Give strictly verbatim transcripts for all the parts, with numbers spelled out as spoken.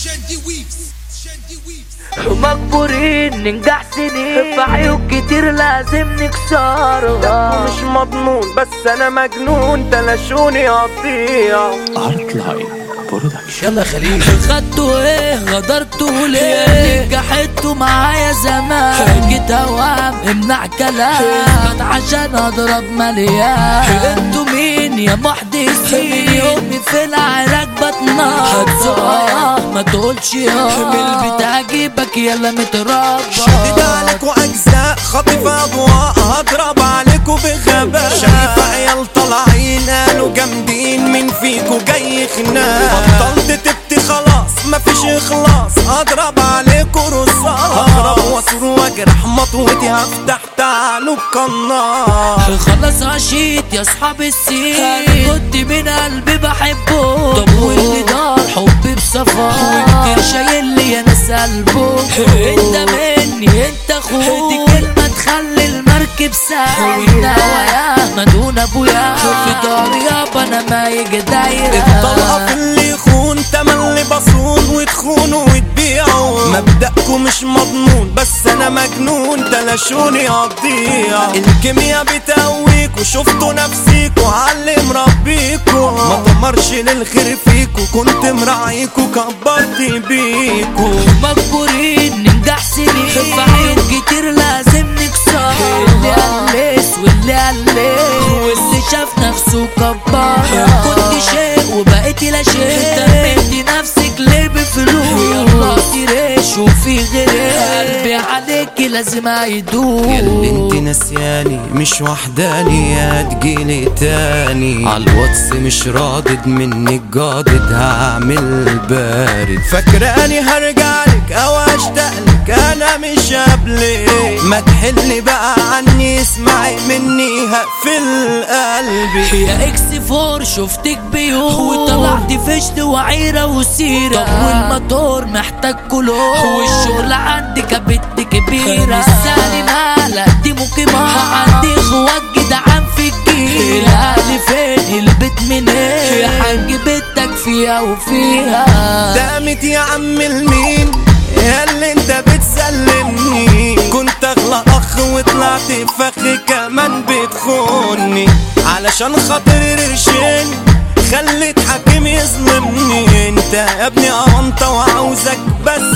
مجبورين ننجح سنين في عيوب كتير لازم نكسرها. مش مضمون بس انا مجنون تلاشوني قطيع. ارت لاين برودكشن. يلا خليل خدتوا ايه غدرتوا ليه نجحتوا معايا زمان جيت اوام امنع كلام عشان اضرب مليان. انتوا مين يا محدثين يومي في العراق بتنار ما تقولش يا من البيت هجيبك يلا متربى. شدد عليكوا اجزاء خاطف اضواء هضرب عليكوا بغباء. شايف عيال طالعين قالوا جامدين مين فيكوا جاي خناق. بطلت تبتي خلاص مفيش اخلاص اضرب عليكوا رصاص. اضرب واصر واجرح مطوتي هفتح تعالوا القناص. خلاص عشيت يا اصحاب السين انا كنت من قلبي بحبه. طب واللي دار حبي بصفا وكتير شايل لي انا سلبه. انت مني انت اخوك دي كلمه تخلي المركب سايقه. ويا مدون ابويا في داري يابا انا ما يجي دايره. الطلقه في اللي يخون تملي بصون وتخونوا وتبيعوا. مبدأكم مش مضمون بس انا مجنون تلاشوني هتضيع. الكيميا بتقويكوا شفتوا نفسيكوا علم ربيكوا. ما تمرش للخير فيكوا كنت مراعيكوا كبرت بيكوا. مجبورين ننجح سنين في عيوب كتير لازم نكسر. اللي قلس واللي قلس واللي شاف نفسه كبار. كنت شيء وبقيت لا شيء ترميتي نفسك ليه بفلوس. يلا تريش وفي غيرك قلبي عليكي لازم هيدوب. ياللي انت نسياني مش وحداني هتجيلي تاني. عالواتس مش رادد منك جادد هعمل بارد. فاكراني هرجعلك او اشتاقلك انا مش قبلك. ما تحلي بقى عني اسمعي مني هقفل قلبي. يا اكس فور شفتك بيوم وطلعت فشت وعيرة وسيرة. طب والموتور محتاج كلور والشغل عندك بنت كبيرة. السالي مالك دي مقيمة عندي اخوات جدعان في الجيل. اهلي فين البيت منين يا حاج بيتك فيها وفيها. دامت يا عم المين يا اللي انت بتسلمني. كنت اغلى اخ وطلعت فخ كمان بتخوني. علشان خاطر قرشين خليت حكيم يظلمني. انت يا ابني قرنطة وعاوزك بس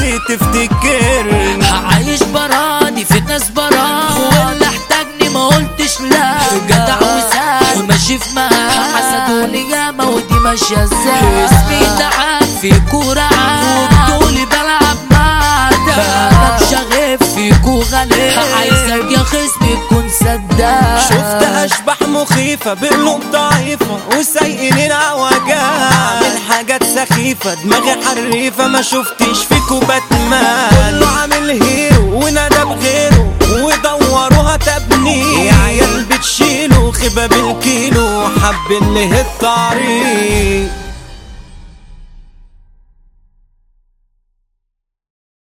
تفتكرني. عايش براني في ناس براني واللي احتاجني ما قلتش لا. جدع وسال وماشي في مهام حسدوني ياما ودي ماشية ازاي. اسمي تعب في كورة عام وبطولي بلعب معاك. انا بشغف فيكو غالي عايزك يا خصمي تكون سداد. شفت اشباح مخيفة بقلوب ضعيفة وسايقين العوجات. عامل حاجات سخيفة دماغي حريفة ما شفتش فيكو باتمان. كله عامل هيرو وندى بغيره ودوروها تبني. يا عيال بتشيلوا خباب الكيلو حب اللي الطريق.